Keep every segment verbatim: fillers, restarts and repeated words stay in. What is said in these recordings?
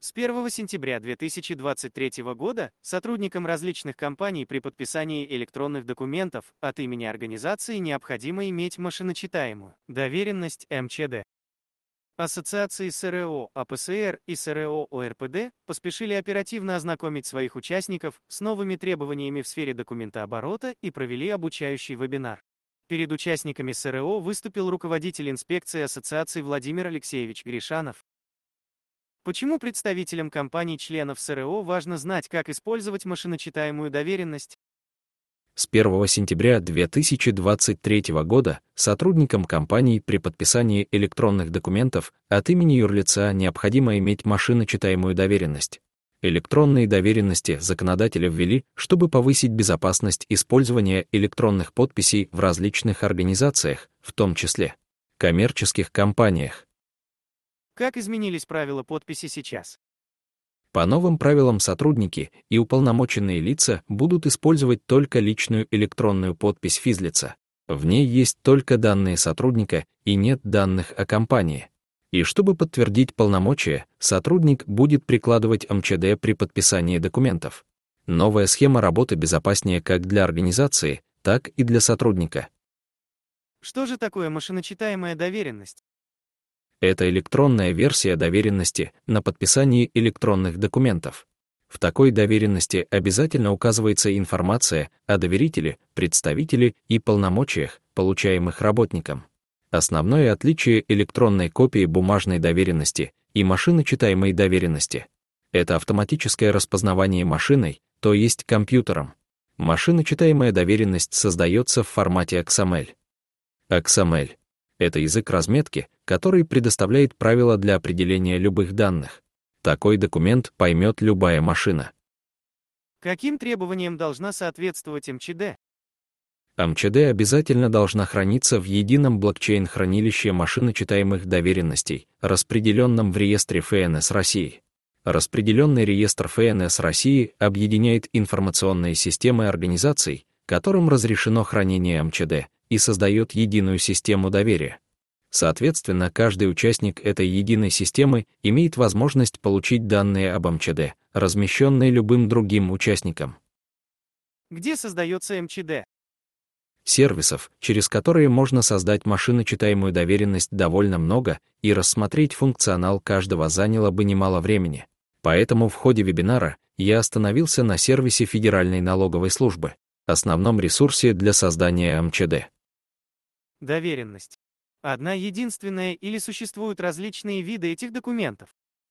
С первого сентября две тысячи двадцать третьего года сотрудникам различных компаний при подписании электронных документов от имени организации необходимо иметь машиночитаемую доверенность эм че дэ. Ассоциации эс эр о а пэ эс эр и эс эр о о эр пэ дэ поспешили оперативно ознакомить своих участников с новыми требованиями в сфере документооборота и провели обучающий вебинар. Перед участниками эс эр о выступил руководитель инспекции ассоциации Владимир Алексеевич Гришанов. Почему представителям компаний-членов эс эр о важно знать, как использовать машиночитаемую доверенность? С первого сентября две тысячи двадцать третьего года сотрудникам компаний при подписании электронных документов от имени юрлица необходимо иметь машиночитаемую доверенность. Электронные доверенности законодатели ввели, чтобы повысить безопасность использования электронных подписей в различных организациях, в том числе коммерческих компаниях. Как изменились правила подписи сейчас? По новым правилам сотрудники и уполномоченные лица будут использовать только личную электронную подпись физлица. В ней есть только данные сотрудника и нет данных о компании. И чтобы подтвердить полномочия, сотрудник будет прикладывать эм че дэ при подписании документов. Новая схема работы безопаснее как для организации, так и для сотрудника. Что же такое машиночитаемая доверенность? Это электронная версия доверенности на подписании электронных документов. В такой доверенности обязательно указывается информация о доверителе, представителе и полномочиях, получаемых работником. Основное отличие электронной копии бумажной доверенности и машиночитаемой доверенности — это автоматическое распознавание машиной, то есть компьютером. Машиночитаемая доверенность создается в формате икс эм эль. икс эм эль — это язык разметки, который предоставляет правила для определения любых данных. Такой документ поймет любая машина. Каким требованиям должна соответствовать эм че дэ? эм че дэ обязательно должна храниться в едином блокчейн-хранилище машиночитаемых доверенностей, распределенном в реестре эф эн эс России. Распределенный реестр эф эн эс России объединяет информационные системы организаций, которым разрешено хранение эм че дэ, и создает единую систему доверия. Соответственно, каждый участник этой единой системы имеет возможность получить данные об эм че дэ, размещенные любым другим участником. Где создается эм че дэ? Сервисов, через которые можно создать машиночитаемую доверенность, довольно много, и рассмотреть функционал каждого заняло бы немало времени. Поэтому в ходе вебинара я остановился на сервисе Федеральной налоговой службы, основном ресурсе для создания эм че дэ. Доверенность. Одна единственная или существуют различные виды этих документов?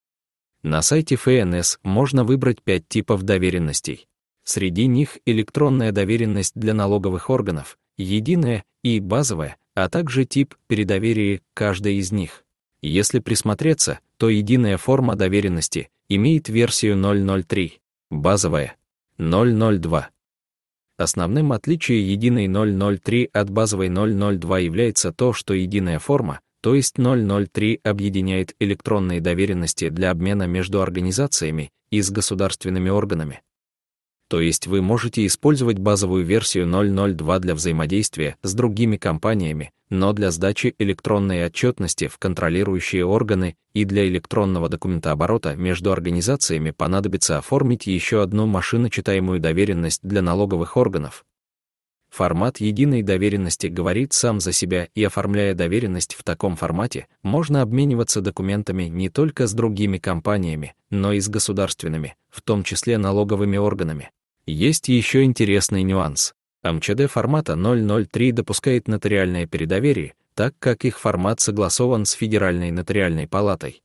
На сайте эф эн эс можно выбрать пять типов доверенностей. Среди них электронная доверенность для налоговых органов, единая и базовая, а также тип при доверии каждой из них. Если присмотреться, то единая форма доверенности имеет версию ноль ноль три, базовая — ноль ноль два. Основным отличием единой ноль ноль три от базовой ноль ноль два является то, что единая форма, то есть ноль ноль три, объединяет электронные доверенности для обмена между организациями и с государственными органами. То есть вы можете использовать базовую версию ноль ноль два для взаимодействия с другими компаниями, но для сдачи электронной отчетности в контролирующие органы и для электронного документооборота между организациями понадобится оформить еще одну машиночитаемую доверенность для налоговых органов. Формат единой доверенности говорит сам за себя, и оформляя доверенность в таком формате, можно обмениваться документами не только с другими компаниями, но и с государственными, в том числе налоговыми органами. Есть еще интересный нюанс. эм че дэ формата ноль ноль три допускает нотариальное передоверие, так как их формат согласован с Федеральной нотариальной палатой.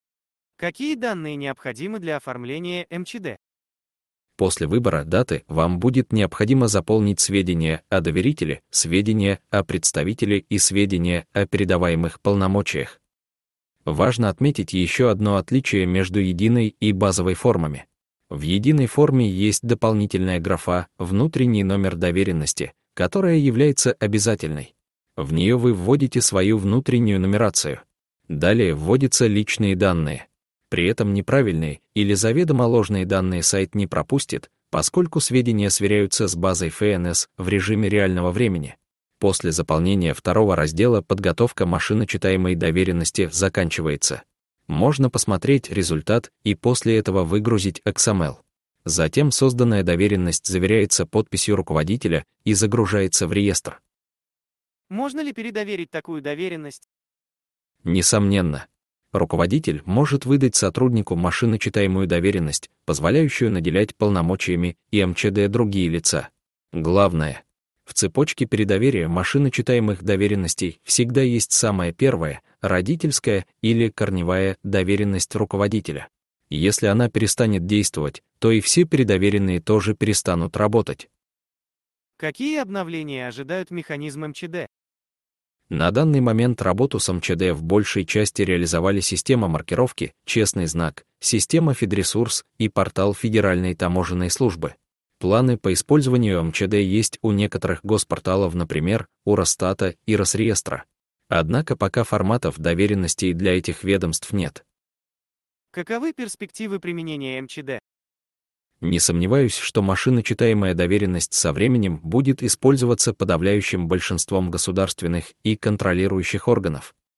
Какие данные необходимы для оформления эм че дэ? После выбора даты вам будет необходимо заполнить сведения о доверителе, сведения о представителе и сведения о передаваемых полномочиях. Важно отметить еще одно отличие между единой и базовой формами. В единой форме есть дополнительная графа «Внутренний номер доверенности», которая является обязательной. В нее вы вводите свою внутреннюю нумерацию. Далее вводятся личные данные. При этом неправильные или заведомо ложные данные сайт не пропустит, поскольку сведения сверяются с базой эф эн эс в режиме реального времени. После заполнения второго раздела подготовка машиночитаемой доверенности заканчивается. Можно посмотреть результат и после этого выгрузить икс эм эл. Затем созданная доверенность заверяется подписью руководителя и загружается в реестр. Можно ли передоверить такую доверенность? Несомненно. Руководитель может выдать сотруднику машиночитаемую доверенность, позволяющую наделять полномочиями и эм че дэ другие лица. Главное, в цепочке передоверия машиночитаемых доверенностей всегда есть самая первая, родительская или корневая доверенность руководителя. Если она перестанет действовать, то и все передоверенные тоже перестанут работать. Какие обновления ожидают механизм эм че дэ? На данный момент работу с эм че дэ в большей части реализовали система маркировки, честный знак, система Федресурс и портал Федеральной таможенной службы. Планы по использованию эм че дэ есть у некоторых госпорталов, например, у Росстата и Росреестра. Однако пока форматов доверенностей для этих ведомств нет. Каковы перспективы применения эм че дэ? Не сомневаюсь, что машиночитаемая доверенность со временем будет использоваться подавляющим большинством государственных и контролирующих органов.